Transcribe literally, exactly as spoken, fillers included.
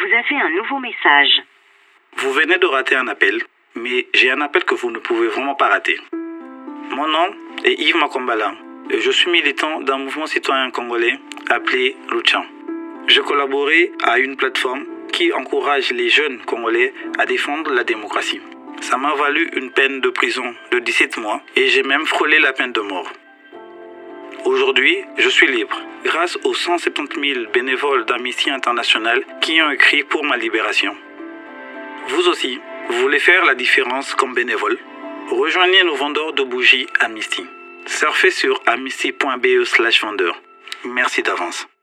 avez un nouveau message. Vous venez de rater un appel, mais j'ai un appel que vous ne pouvez vraiment pas rater. Mon nom est Yves Makombala et je suis militant d'un mouvement citoyen congolais appelé Lucha. Je collaborais à une plateforme qui encourage les jeunes congolais à défendre la démocratie. Ça m'a valu une peine de prison de dix-sept mois et j'ai même frôlé la peine de mort. Aujourd'hui, je suis libre grâce aux cent soixante-dix mille bénévoles d'Amnesty International qui ont écrit pour ma libération. Vous aussi, vous voulez faire la différence comme bénévole? Rejoignez nos vendeurs de bougies Amnesty. Surfez sur amnesty point b e slash vendeur. Merci d'avance.